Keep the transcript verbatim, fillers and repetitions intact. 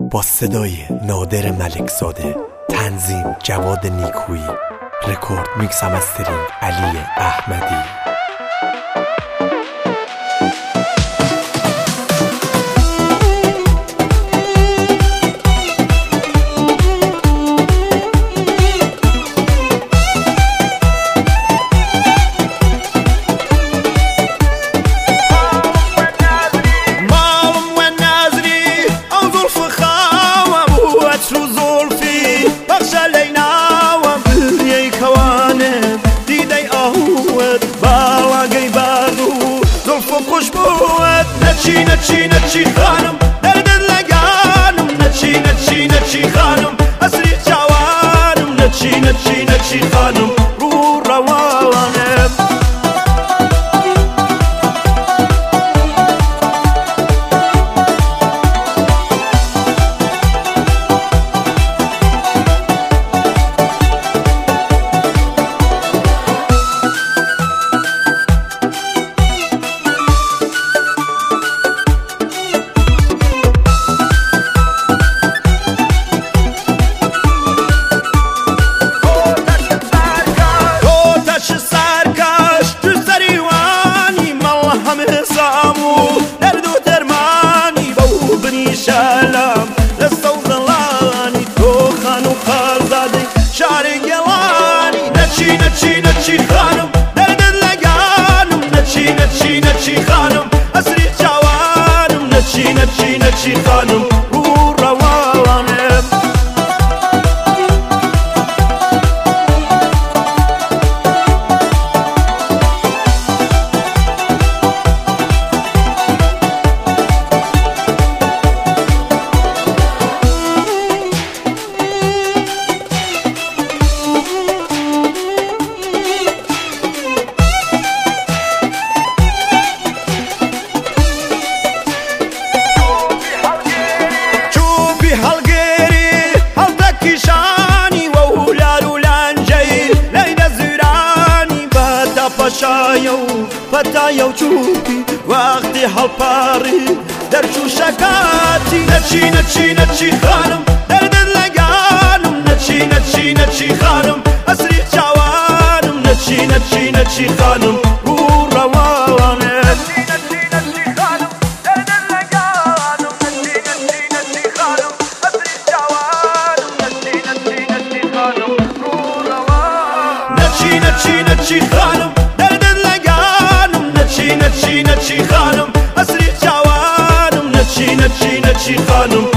با صدای نادر ملکزاده، تنظیم جواد نیکویی، رکورد میکس و مسترینگ علی احمدی. نچی نچی نچی خانم دردت لگانم نچی نچی نچی خانم اصری جوانم نچی نچی نچی خانم رو روانم نچی نچی خانم دردت لگانم نچی نچی نچی خانم اصری جوانم نچی نچی نچی خانم رو روانم شایو فتایو چوبی وقتی هالپاری در شوشکاتی نچی نچی نچی خانم دردت لگانم نچی نچی نچی خانم اصری جوانم نچی نچی نچی خانم رو روانم نچی نچی نچی خانم دردت لگانم نچی نچی نچی خانم اصری جوانم نچی نچی نچی خانم رو روانم نچی نچی نچی خانم نچی نچی نچی خانم اصری جوانم نچی نچی نچی خانم